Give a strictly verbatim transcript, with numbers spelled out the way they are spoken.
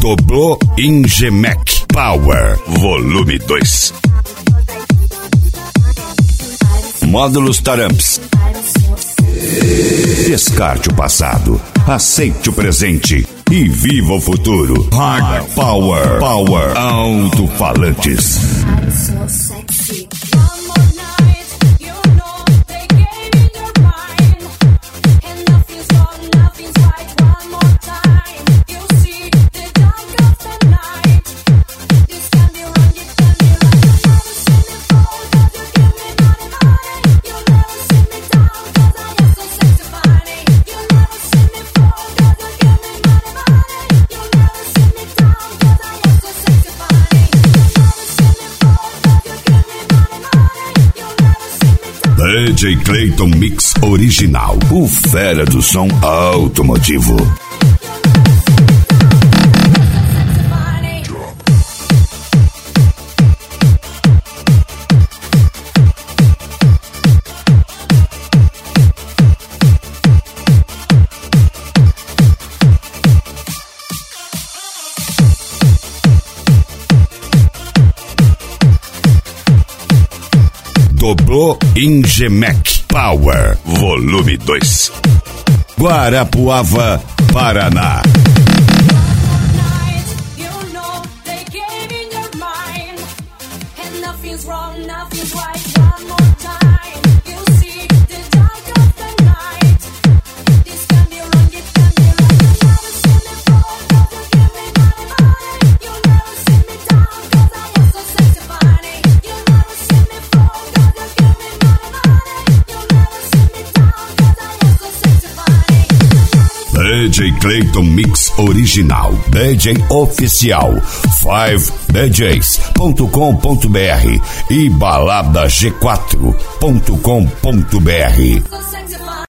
Dobrou Ingemec Power Volume dois. Módulos Taramps. Descarte o passado, aceite o presente e viva o futuro. High Power Power Alto-falantes. D J Clayton Mix Original, o fera do som automotivo. Dobrou Ingemec Power Volume dois. Guarapuava, Paraná. D J Clayton Mix Original, D J Oficial, cinco d js ponto com ponto b r e balada g quatro ponto com ponto b r.